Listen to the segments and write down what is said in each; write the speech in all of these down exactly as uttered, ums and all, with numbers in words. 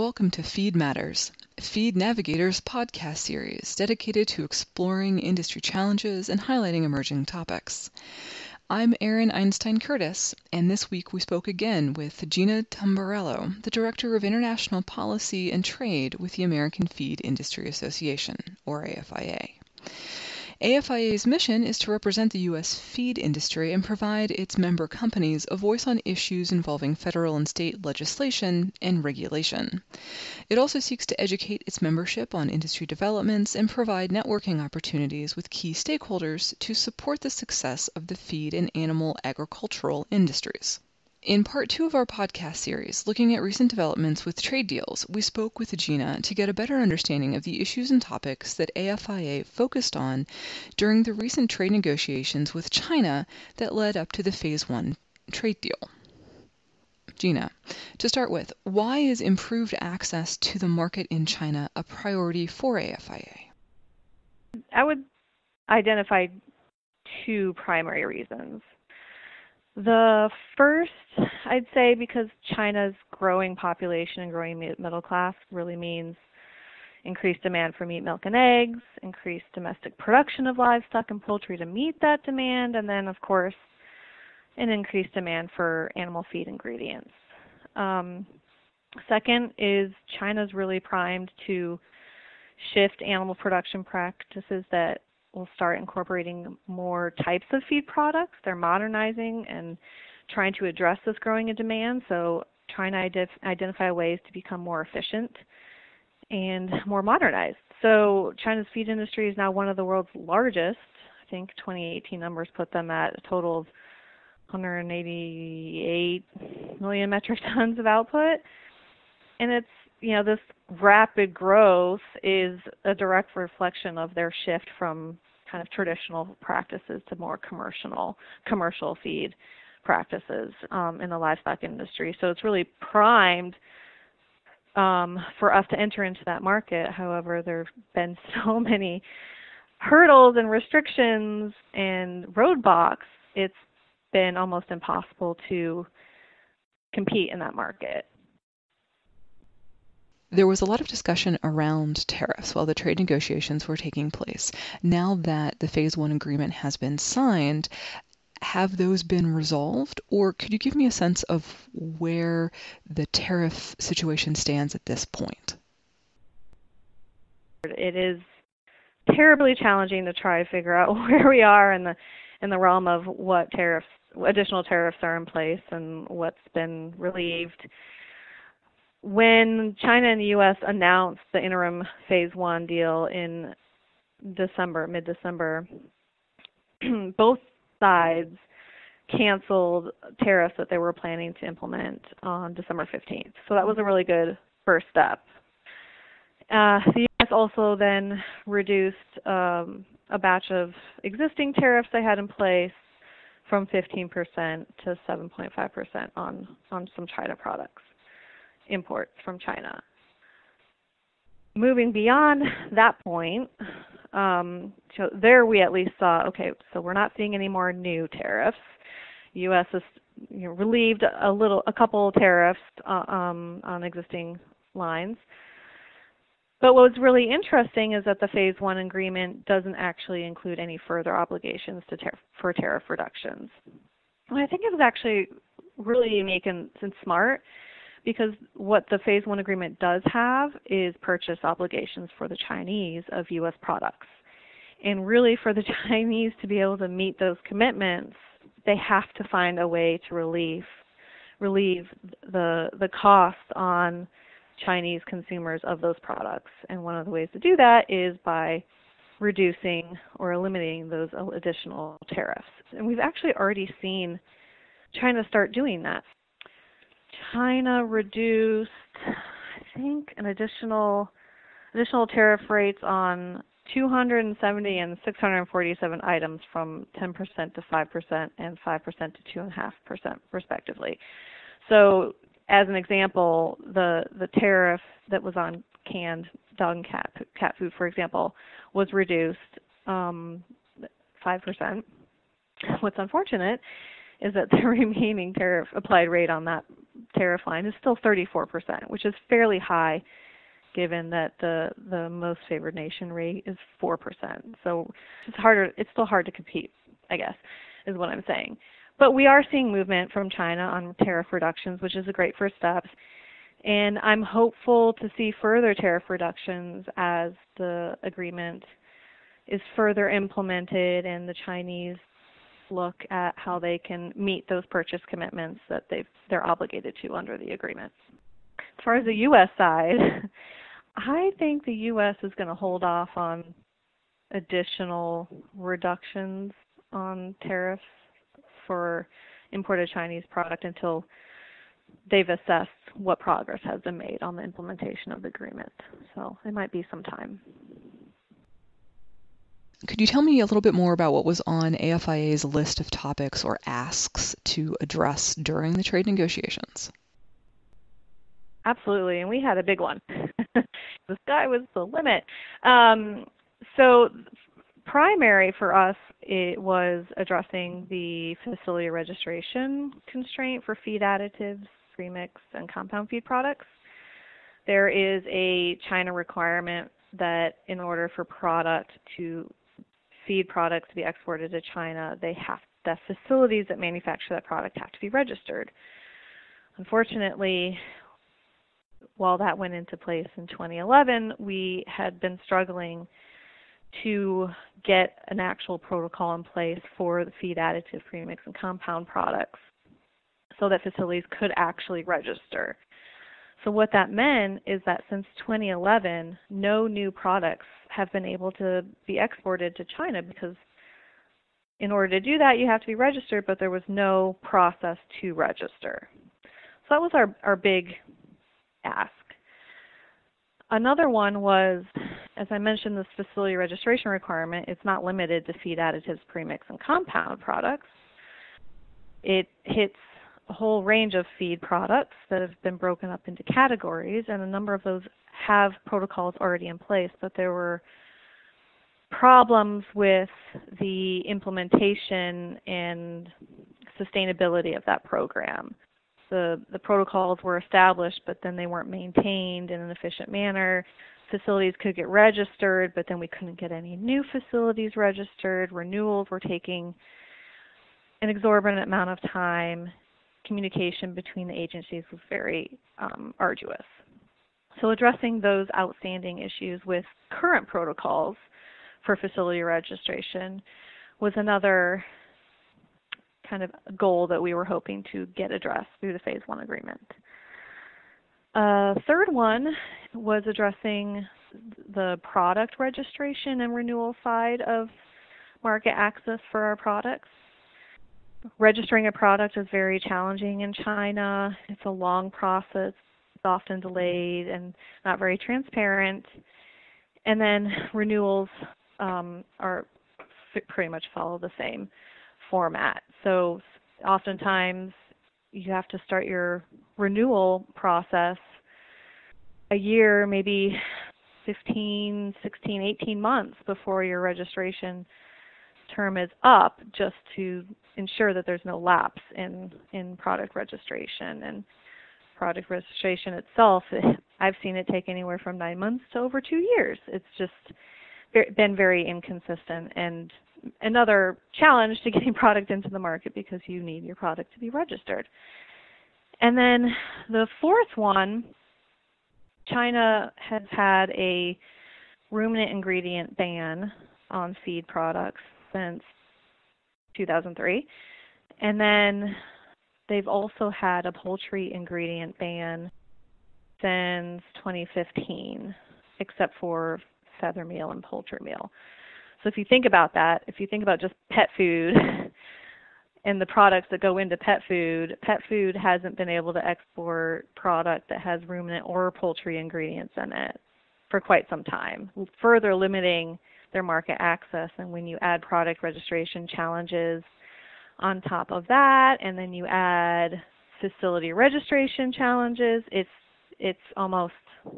welcome to Feed Matters, Feed Navigator's podcast series dedicated to exploring industry challenges and highlighting emerging topics. I'm Erin Einstein Curtis, and this week we spoke again with Gina Tamburello, the Director of International Policy and Trade with the American Feed Industry Association, or A F I A. A F I A's mission is to represent the U S feed industry and provide its member companies a voice on issues involving federal and state legislation and regulation. It also seeks to educate its membership on industry developments and provide networking opportunities with key stakeholders to support the success of the feed and animal agricultural industries. In part two of our podcast series, looking at recent developments with trade deals, we spoke with Gina to get a better understanding of the issues and topics that A F I A focused on during the recent trade negotiations with China that led up to the Phase One trade deal. Gina, to start with, why is improved access to the market in China a priority for A F I A? I would identify two primary reasons. The first, I'd say, because China's growing population and growing middle class really means increased demand for meat, milk, and eggs, increased domestic production of livestock and poultry to meet that demand, and then, of course, an increased demand for animal feed ingredients. Um, second is China's really primed to shift animal production practices that will start incorporating more types of feed products. They're modernizing and trying to address this growing in demand, so trying to ident- identify ways to become more efficient and more modernized. So China's feed industry is now one of the world's largest. I think twenty eighteen numbers put them at a total of one hundred eighty-eight million metric tons of output. And it's, you know, this rapid growth is a direct reflection of their shift from kind of traditional practices to more commercial commercial feed practices um, in the livestock industry. So it's really primed um, for us to enter into that market. However, there have been so many hurdles and restrictions and roadblocks, it's been almost impossible to compete in that market. There was a lot of discussion around tariffs while the trade negotiations were taking place. Now that the Phase One agreement has been signed, have those been resolved? Or could you give me a sense of where the tariff situation stands at this point? It is terribly challenging to try to figure out where we are in the in the realm of what tariffs, additional tariffs are in place and what's been relieved. When China and the U S announced the interim Phase One deal in December, mid-December, both sides canceled tariffs that they were planning to implement on December fifteenth. So that was a really good first step. Uh, the U S also then reduced um, a batch of existing tariffs they had in place from fifteen percent to seven point five percent on, on some China products. Imports from China. Moving beyond that point, um, so there we at least saw, okay, so we're not seeing any more new tariffs. U S has, you know, relieved a little, a couple tariffs uh, um, on existing lines. But what's really interesting is that the Phase One agreement doesn't actually include any further obligations to tar- for tariff reductions. And I think it was actually really unique and, and smart, because what the Phase One agreement does have is purchase obligations for the Chinese of U S products. And really for the Chinese to be able to meet those commitments, they have to find a way to relieve, relieve the, the cost on Chinese consumers of those products. And one of the ways to do that is by reducing or eliminating those additional tariffs. And we've actually already seen China start doing that. China reduced, I think, an additional additional tariff rates on two hundred seventy and six hundred forty-seven items from ten percent to five percent and five percent to two point five percent respectively. So as an example, the, the tariff that was on canned dog and cat, cat food, for example, was reduced um, five percent. What's unfortunate is that the remaining tariff applied rate on that tariff line is still thirty-four percent, which is fairly high given that the the most favored nation rate is four percent. So it's harder it's still hard to compete, I guess, is what I'm saying. But we are seeing movement from China on tariff reductions, which is a great first step. And I'm hopeful to see further tariff reductions as the agreement is further implemented and the Chinese look at how they can meet those purchase commitments that they've, they're obligated to under the agreement. As far as the U S side, I think the U S is going to hold off on additional reductions on tariffs for imported Chinese product until they've assessed what progress has been made on the implementation of the agreement. So it might be some time. Could you tell me a little bit more about what was on A F I A's list of topics or asks to address during the trade negotiations? Absolutely, and we had a big one. The sky was the limit. Um, so primary for us, it was addressing the facility registration constraint for feed additives, premix, and compound feed products. There is a China requirement that in order for product to feed products to be exported to China, they have the facilities that manufacture that product have to be registered. Unfortunately, while that went into place in twenty eleven, we had been struggling to get an actual protocol in place for the feed additive, premix, and compound products so that facilities could actually register. So what that meant is that since twenty eleven, no new products have been able to be exported to China because in order to do that, you have to be registered, but there was no process to register. So that was our, our big ask. Another one was, as I mentioned, this facility registration requirement, it's not limited to feed additives, premix, and compound products. It hits a whole range of feed products that have been broken up into categories, and a number of those have protocols already in place, but there were problems with the implementation and sustainability of that program. The, the protocols were established, but then they weren't maintained in an efficient manner. Facilities could get registered, but then we couldn't get any new facilities registered. Renewals were taking an exorbitant amount of time. Communication between the agencies was very um, arduous. So addressing those outstanding issues with current protocols for facility registration was another kind of goal that we were hoping to get addressed through the phase one agreement. Uh, third one was addressing the product registration and renewal side of market access for our products. Registering a product is very challenging in China. It's a long process. It's often delayed and not very transparent. And then renewals um, are pretty much follow the same format. So oftentimes you have to start your renewal process a year, maybe fifteen, sixteen, eighteen months before your registration term is up, just to ensure that there's no lapse in, in product registration. And product registration itself, I've seen it take anywhere from nine months to over two years. It's just been very inconsistent and another challenge to getting product into the market because you need your product to be registered. And then the fourth one, China has had a ruminant ingredient ban on feed products since two thousand three. And then they've also had a poultry ingredient ban since twenty fifteen, except for feather meal and poultry meal. So if you think about that, if you think about just pet food and the products that go into pet food, pet food hasn't been able to export product that has ruminant or poultry ingredients in it for quite some time, further limiting their market access. And when you add product registration challenges on top of that, and then you add facility registration challenges, it's it's almost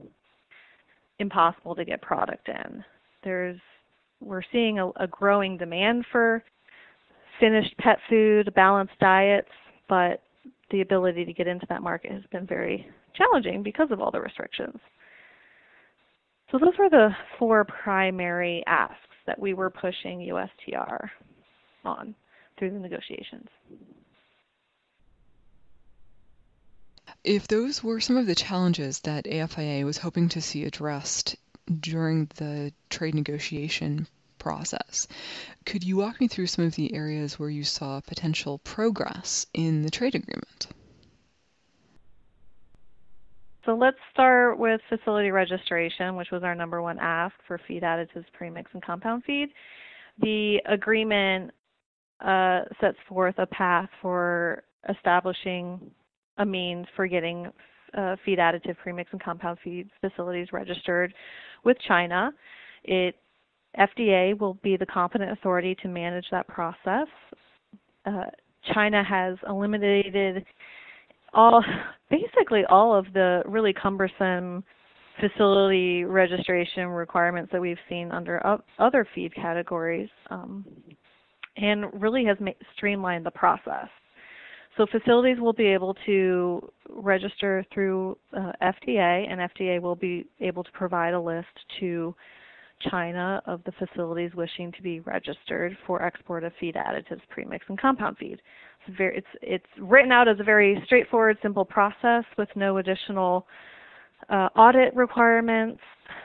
impossible to get product in. There's We're seeing a, a growing demand for finished pet food, balanced diets, but the ability to get into that market has been very challenging because of all the restrictions. So those were the four primary asks that we were pushing U S T R on through the negotiations. If those were some of the challenges that A F I A was hoping to see addressed during the trade negotiation process, could you walk me through some of the areas where you saw potential progress in the trade agreement? So let's start with facility registration, which was our number one ask for feed additives, premix, and compound feed. The agreement uh, sets forth a path for establishing a means for getting uh, feed additive, premix, and compound feed facilities registered with China. It, F D A will be the competent authority to manage that process. Uh, China has eliminated all, basically all of the really cumbersome facility registration requirements that we've seen under other feed categories, um, and really has ma- streamlined the process. So facilities will be able to register through uh, F D A, and F D A will be able to provide a list to China of the facilities wishing to be registered for export of feed additives, premix, and compound feed. It's, very, it's, it's written out as a very straightforward, simple process with no additional uh, audit requirements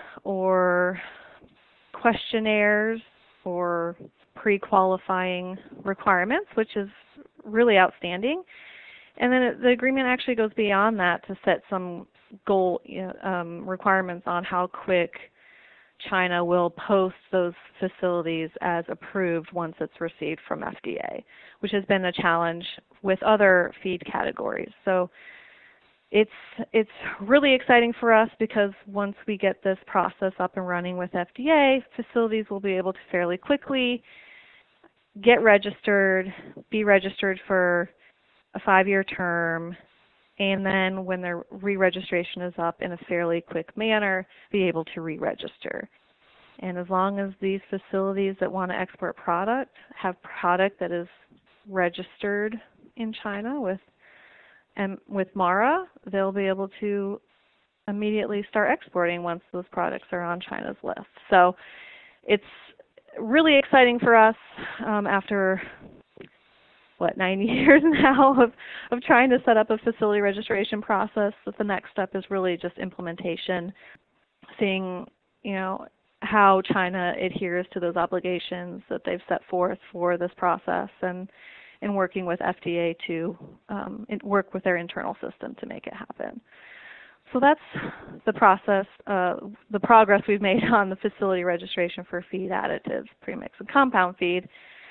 or questionnaires or pre-qualifying requirements, which is really outstanding. And then it, the agreement actually goes beyond that to set some goal you know, um, requirements on how quick China will post those facilities as approved once it's received from F D A, which has been a challenge with other feed categories. So it's it's really exciting for us because once we get this process up and running with F D A, facilities will be able to fairly quickly get registered, be registered for a five-year term, and then when their re-registration is up in a fairly quick manner, be able to re-register. And as long as these facilities that want to export product have product that is registered in China with and with MARA, they'll be able to immediately start exporting once those products are on China's list. So it's really exciting for us um, after what, nine years now of, of trying to set up a facility registration process. That the next step is really just implementation, seeing, you know, how China adheres to those obligations that they've set forth for this process, and and working with F D A to um, work with their internal system to make it happen. So that's the process, uh, the progress we've made on the facility registration for feed additives, premix, and compound feed.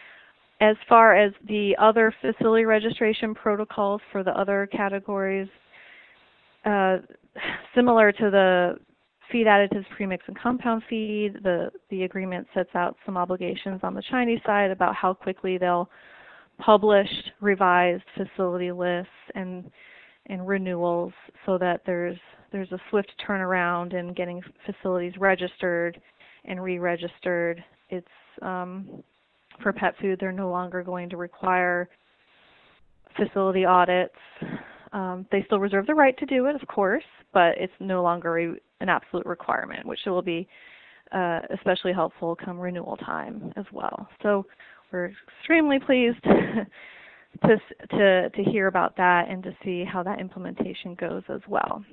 As far as the other facility registration protocols for the other categories, uh, similar to the feed additives, premix, and compound feed, the, the agreement sets out some obligations on the Chinese side about how quickly they'll publish revised facility lists and and renewals, so that there's there's a swift turnaround in getting facilities registered and re-registered. It's um, for pet food, they're no longer going to require facility audits. Um, they still reserve the right to do it, of course, but it's no longer a, an absolute requirement, which will be uh, especially helpful come renewal time as well. So we're extremely pleased to, to, to hear about that and to see how that implementation goes as well.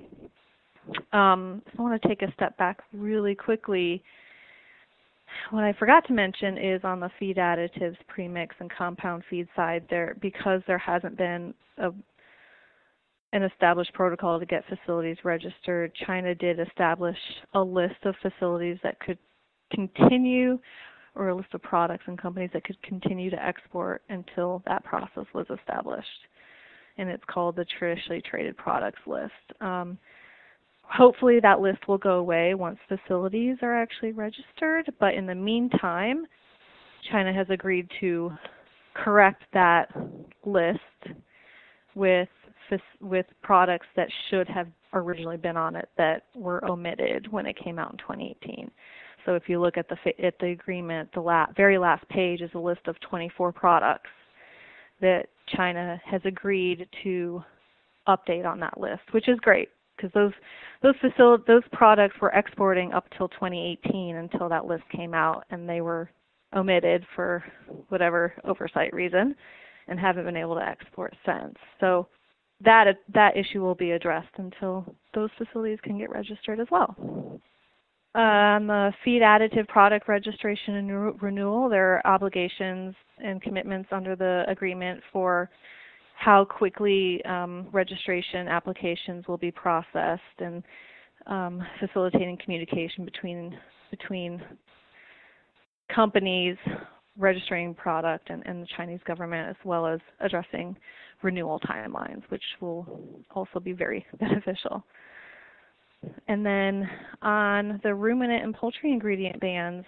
Um, so I want to take a step back really quickly. What I forgot to mention is on the feed additives, premix, and compound feed side, there, because there hasn't been a, an established protocol to get facilities registered, China did establish a list of facilities that could continue, or a list of products and companies that could continue to export until that process was established. And it's called the Traditionally Traded Products List. Um, hopefully that list will go away once facilities are actually registered, but in the meantime, China has agreed to correct that list with, with products that should have originally been on it that were omitted when it came out in twenty eighteen. So if you look at the at the agreement, the la very last page is a list of twenty-four products that China has agreed to update on that list, which is great because those those facil- those products were exporting up till twenty eighteen until that list came out, and they were omitted for whatever oversight reason and haven't been able to export since. So that that issue will be addressed until those facilities can get registered as well. On the feed additive product registration and renewal, there are obligations and commitments under the agreement for how quickly um, registration applications will be processed, and um, facilitating communication between between companies registering product and, and the Chinese government, as well as addressing renewal timelines, which will also be very beneficial. And then on the ruminant and poultry ingredient bans,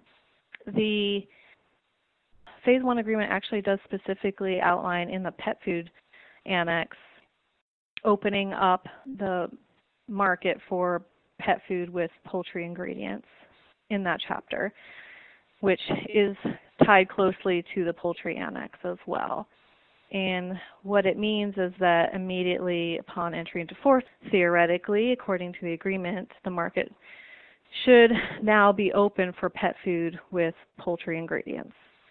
the Phase one agreement actually does specifically outline in the pet food annex opening up the market for pet food with poultry ingredients in that chapter, which is tied closely to the poultry annex as well. And what it means is that immediately upon entry into force, theoretically, according to the agreement, the market should now be open for pet food with poultry ingredients.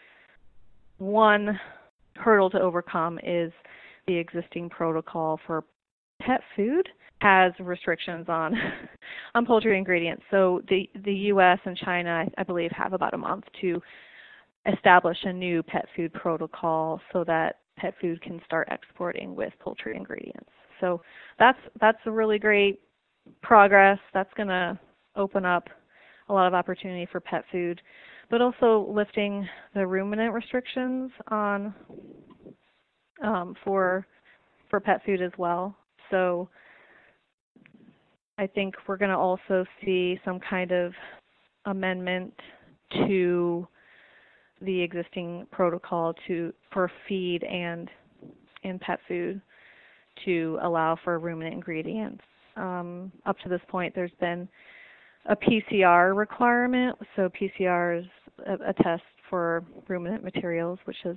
One hurdle to overcome is the existing protocol for pet food has restrictions on on poultry ingredients. So the, the U S and China, I, I believe, have about a month to establish a new pet food protocol so that pet food can start exporting with poultry ingredients. So that's that's a really great progress. That's going to open up a lot of opportunity for pet food, but also lifting the ruminant restrictions on um, for for pet food as well. So I think we're going to also see some kind of amendment to the existing protocol to for feed and and pet food to allow for ruminant ingredients. Um, up to this point, there's been a P C R requirement. So P C R is a, a test for ruminant materials, which has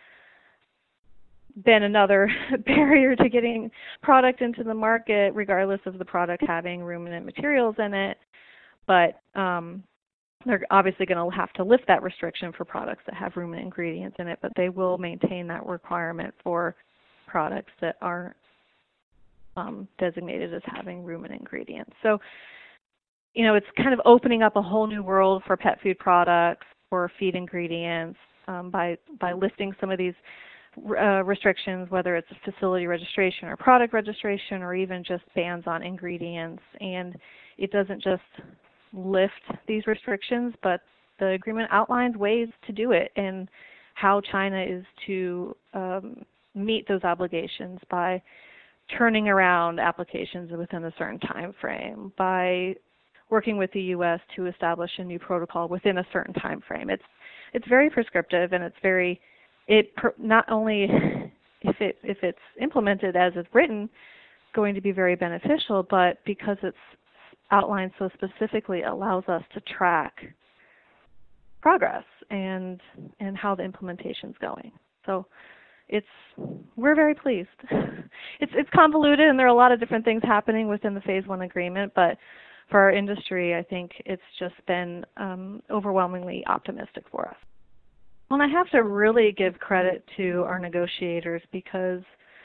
been another barrier to getting product into the market, regardless of the product having ruminant materials in it. But um, they're obviously going to have to lift that restriction for products that have ruminant ingredients in it, but they will maintain that requirement for products that are um, designated as having ruminant ingredients. So, you know, it's kind of opening up a whole new world for pet food products, for feed ingredients, um, by, by lifting some of these uh, restrictions, whether it's facility registration or product registration or even just bans on ingredients. And it doesn't just lift these restrictions, but the agreement outlines ways to do it and how China is to um, meet those obligations by turning around applications within a certain time frame, by working with the U S to establish a new protocol within a certain time frame. It's it's very prescriptive, and it's very it per, not only if it if it's implemented as it's written, going to be very beneficial, but because it's outlined so specifically, allows us to track progress and and how the implementation's going. So it's we're very pleased. It's it's convoluted, and there are a lot of different things happening within the Phase One agreement, but for our industry, I think it's just been um, overwhelmingly optimistic for us. And I have to really give credit to our negotiators, because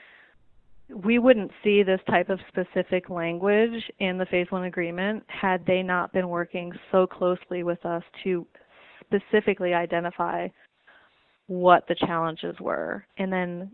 we wouldn't see this type of specific language in the Phase One agreement had they not been working so closely with us to specifically identify what the challenges were, and then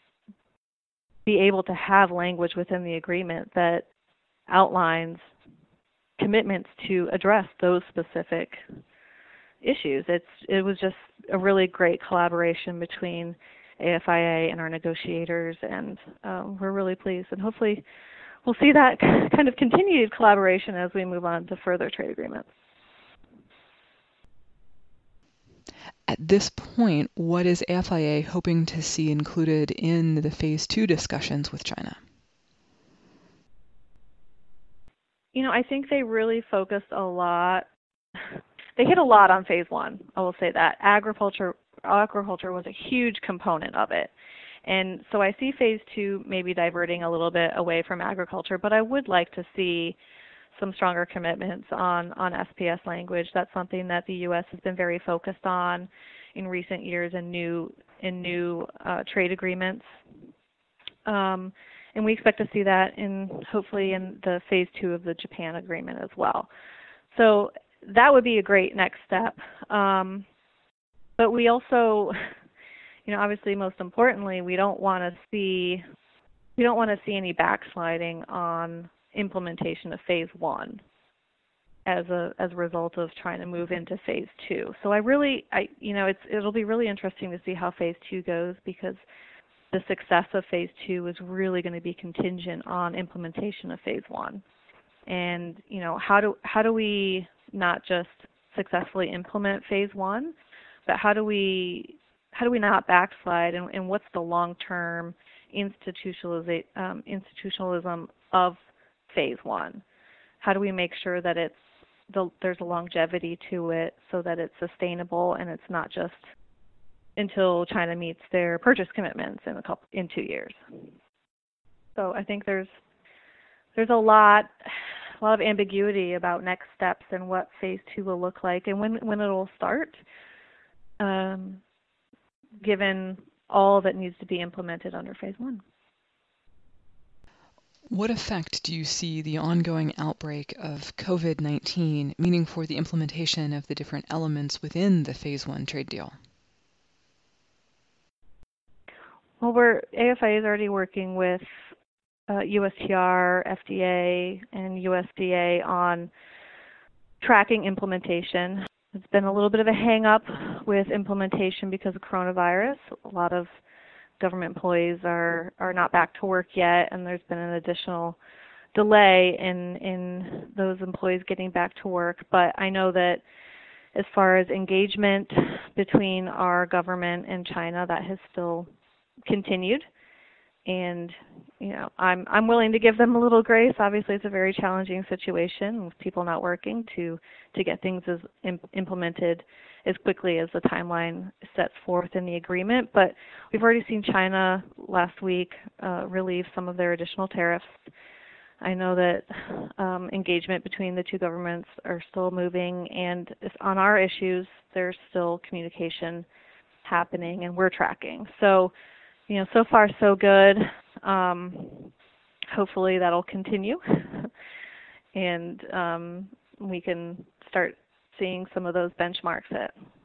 be able to have language within the agreement that outlines commitments to address those specific issues. It's it was just a really great collaboration between A F I A and our negotiators, and um, we're really pleased. And hopefully we'll see that kind of continued collaboration as we move on to further trade agreements. At this point, what is A F I A hoping to see included in the Phase Two discussions with China? You know, I think they really focused a lot. They hit a lot on Phase One. I will say that agriculture aquaculture was a huge component of it. And so I see phase two maybe diverting a little bit away from agriculture, but I would like to see some stronger commitments on, on S P S language. That's something that the U S has been very focused on in recent years in new, in new uh, trade agreements. Um, and we expect to see that in hopefully in the phase two of the Japan agreement as well. So that would be a great next step. Um, but we also, you know, obviously most importantly, we don't want to see we don't want to see any backsliding on implementation of phase one as a as a result of trying to move into phase two. So I really, I you know, it's it'll be really interesting to see how phase two goes, because the success of phase two is really going to be contingent on implementation of phase one. And you know, how do how do we not just successfully implement phase one, but how do we how do we not backslide, and, and what's the long-term institutionaliza- um, institutionalism of phase one? How do we make sure that it's the, there's a longevity to it so that it's sustainable and it's not just until China meets their purchase commitments in a couple in two years? So I think there's there's a lot a lot of ambiguity about next steps and what phase two will look like and when when it will start, um, given all that needs to be implemented under phase one. What effect do you see the ongoing outbreak of COVID nineteen meaning for the implementation of the different elements within the phase one trade deal? Well, we're, A F I A is already working with uh, U S T R, F D A, and U S D A on tracking implementation. It's been a little bit of a hang-up with implementation because of coronavirus. A lot of government employees are, are not back to work yet, and there's been an additional delay in, in those employees getting back to work. But I know that as far as engagement between our government and China, that has still continued, and you know, I'm I'm willing to give them a little grace. Obviously, it's a very challenging situation with people not working to to get things as imp- implemented as quickly as the timeline sets forth in the agreement. But we've already seen China last week uh, relieve some of their additional tariffs. I know that um, engagement between the two governments are still moving, and if on our issues, there's still communication happening, and we're tracking. So, you know, so far so good. Um, hopefully that'll continue, and um, we can start seeing some of those benchmarks hit.